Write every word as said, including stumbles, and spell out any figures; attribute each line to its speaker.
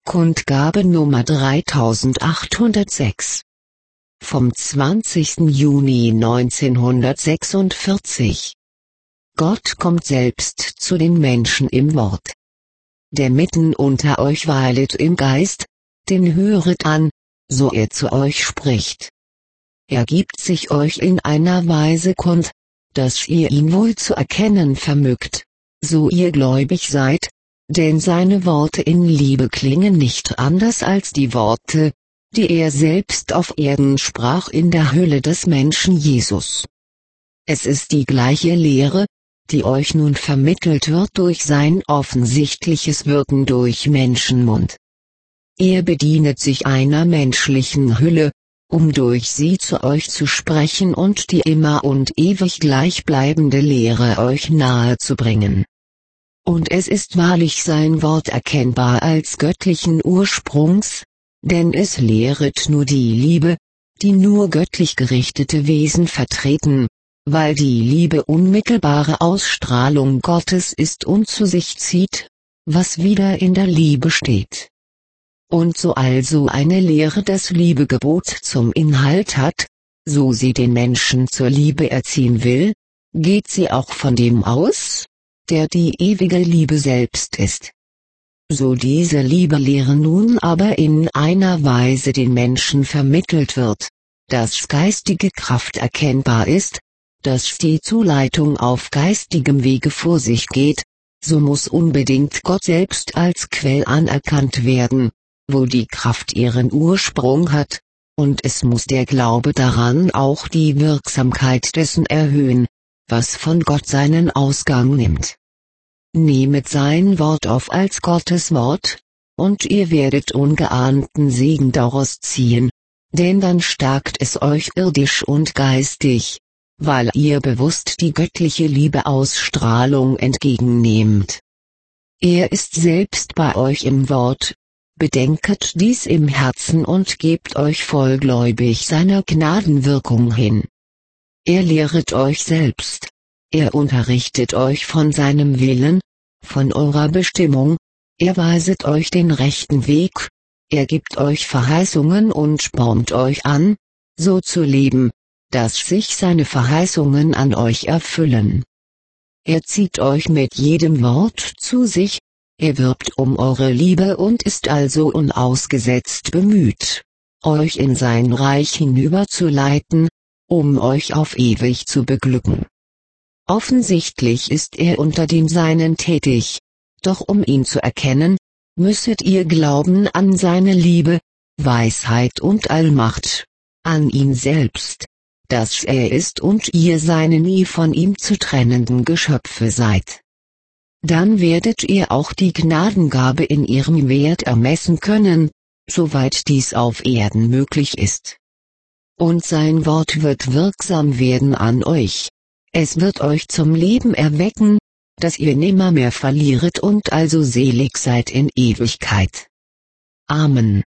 Speaker 1: Kundgabe Nummer dreitausendachthundertsechs. Vom zwanzigsten Juni neunzehnhundertsechsundvierzig. Gott kommt selbst zu den Menschen im Wort. Der mitten unter euch weilet im Geist, den höret an, so er zu euch spricht. Er gibt sich euch in einer Weise kund, dass ihr ihn wohl zu erkennen vermögt, so ihr gläubig seid, denn seine Worte in Liebe klingen nicht anders als die Worte, die er selbst auf Erden sprach in der Hülle des Menschen Jesus. Es ist die gleiche Lehre, die euch nun vermittelt wird durch sein offensichtliches Wirken durch Menschenmund. Er bedienet sich einer menschlichen Hülle, um durch sie zu euch zu sprechen und die immer und ewig gleichbleibende Lehre euch nahe zu bringen. Und es ist wahrlich sein Wort erkennbar als göttlichen Ursprungs, denn es lehret nur die Liebe, die nur göttlich gerichtete Wesen vertreten, weil die Liebe unmittelbare Ausstrahlung Gottes ist und zu sich zieht, was wieder in der Liebe steht. Und so also eine Lehre das Liebegebot zum Inhalt hat, so sie den Menschen zur Liebe erziehen will, geht sie auch von dem aus, der die ewige Liebe selbst ist. So diese Liebelehre nun aber in einer Weise den Menschen vermittelt wird, dass geistige Kraft erkennbar ist, dass die Zuleitung auf geistigem Wege vor sich geht, so muss unbedingt Gott selbst als Quell anerkannt werden, wo die Kraft ihren Ursprung hat, und es muss der Glaube daran auch die Wirksamkeit dessen erhöhen, was von Gott seinen Ausgang nimmt. Nehmet sein Wort auf als Gottes Wort, und ihr werdet ungeahnten Segen daraus ziehen, denn dann stärkt es euch irdisch und geistig, weil ihr bewusst die göttliche Liebeausstrahlung entgegennehmt. Er ist selbst bei euch im Wort, bedenket dies im Herzen und gebt euch vollgläubig seiner Gnadenwirkung hin. Er lehret euch selbst. Er unterrichtet euch von seinem Willen, von eurer Bestimmung, er weiset euch den rechten Weg, er gibt euch Verheißungen und spornt euch an, so zu leben, dass sich seine Verheißungen an euch erfüllen. Er zieht euch mit jedem Wort zu sich, er wirbt um eure Liebe und ist also unausgesetzt bemüht, euch in sein Reich hinüberzuleiten, um euch auf ewig zu beglücken. Offensichtlich ist er unter den Seinen tätig, doch um ihn zu erkennen, müsset ihr glauben an seine Liebe, Weisheit und Allmacht, an ihn selbst, dass er ist und ihr seine nie von ihm zu trennenden Geschöpfe seid. Dann werdet ihr auch die Gnadengabe in ihrem Wert ermessen können, soweit dies auf Erden möglich ist. Und sein Wort wird wirksam werden an euch. Es wird euch zum Leben erwecken, dass ihr nimmermehr verlieret und also selig seid in Ewigkeit. Amen.